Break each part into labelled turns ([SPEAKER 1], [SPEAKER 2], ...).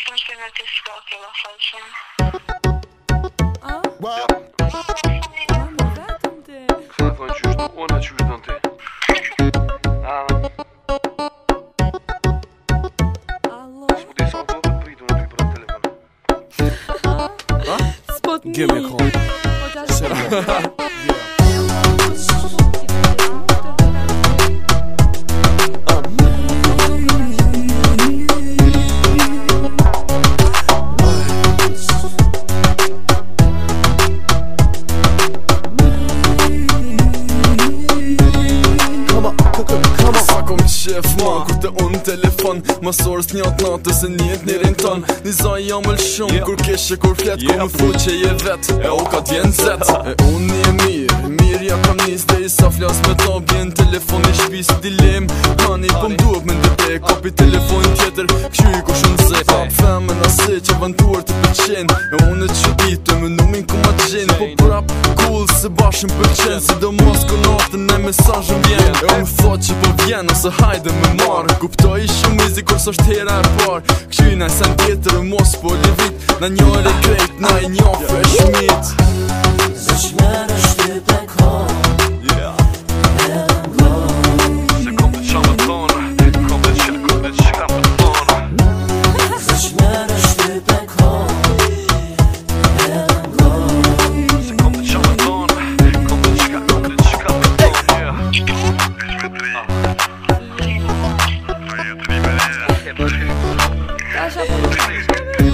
[SPEAKER 1] Som spelar till skak i alla fall sen.
[SPEAKER 2] Ja.
[SPEAKER 3] Ja, men vet inte.
[SPEAKER 2] Kan få en tjurstånd, ordna tjurstånd till. Ja.
[SPEAKER 3] Алло.
[SPEAKER 2] Det är så att du bryter när du på telefonen.
[SPEAKER 3] Sputnik.
[SPEAKER 4] Give me a call.
[SPEAKER 3] Подожди.
[SPEAKER 4] Chef man, kur të unë telefon Ma sorës njët natës e njët njërin ton Një zaj jam el shumë, kur keshe kur flet Ko më fu që je vet, e o ka t'jen zet E unë një mirë ja kam nis Dhe i sa flas me ta bjen telefon i shpis dilem Hani po m'duhet me ndëpe, kapi telefon tjetër Këshu i ku shumë zet Pap femen ase që avantuar të përqen E unë e që ditë, me numin ku ma t'gjen Po prap cool se bashën përqen Si do mos konatën e mesajën vjen E unë thot që po vjen ose hajde me marë Kuptoj shumë izi kur s'osht hera e parë Këshyna i sen tjetër e mos po livit Na njore krejt, na i njofe e shumit
[SPEAKER 5] Zëshmere shtype kohë
[SPEAKER 2] Se kom të qa me tonë, kom të qka me tonë.
[SPEAKER 5] Zëshmere shtype kohë
[SPEAKER 2] Se kom të qa me tonë, kom të qka me tonë.
[SPEAKER 3] Sasha, подожди.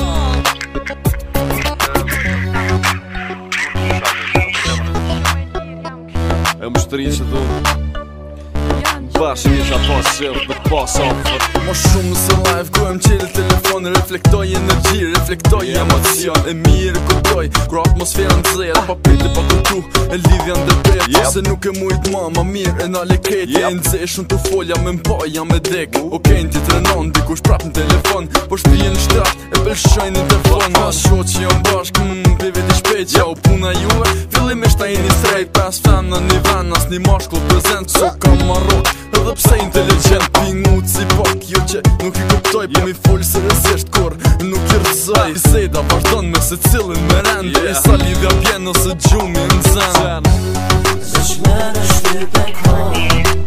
[SPEAKER 4] E më shtërinë që du
[SPEAKER 3] Janë
[SPEAKER 4] Bashkë një pas shërë për pas ofër Ma shumë se live ku e më qelë telefon Reflektoj energji, reflektoj emocion E mirë kuptoj, kur atmosfera në zet Pa piti pa këtu, e lidhja në dëpet Se nuk e mujt ma mirë e na lekret E në zeshën të folja me mpa, jam me dek Okej në tjetë renon, dikush prap në telefon Po shprije në shtrat, e belshojnë në telefon Ma sho që jam bashkë, pive t'i shpejt Ja u puna juve, fillimisht ta jeni strejt Pas femna një ven, as një mashkull prezent So kam marrok, edhe pse inteligent Pingut si pak, jo që nuk i kuptoj Po mi folë seriosisht kur nuk i rëzaj Zeda vazhdon me se cilin me rende E sa lidhja bjen ose gjumi në zen
[SPEAKER 5] Zëshmere shtype kohë